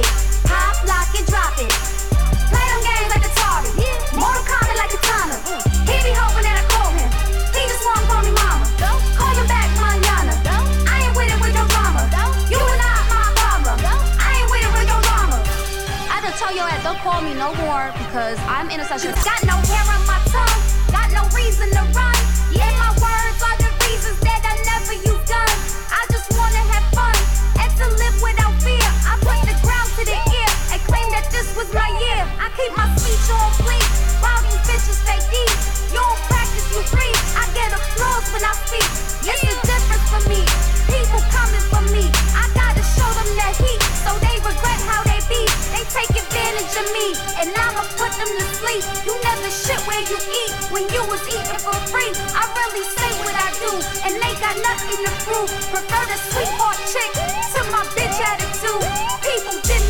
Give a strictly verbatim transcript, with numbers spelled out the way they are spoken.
Pop, lock, and drop it. Play them games like Atari. Mortal Kombat like Katana. He be hoping that I call him. He just wanna call me mama. Call you back, manana. I ain't with it with your drama. You are not my problem. I ain't with it with your drama. I just tell your ass, don't call me no more because I'm intercession. Got no hair on my tongue. Got no reason to run. Yeah, my words are the reasons that I never use guns. I just wanna have fun and to live without fear. I put the ground to the ear and claim that this was my year. I keep my speech on fleek while these bitches fake deep. You don't practice, you preach. I get applause when I speak. It's the difference for me. People coming for me. I gotta show them that heat so they regret how they be. They take advantage of me and I'ma put them to sleep. You never shit where you eat when you was eating for free. I really say what I do and they got nothing to prove. Prefer the sweetheart chick to my bitch attitude. People didn't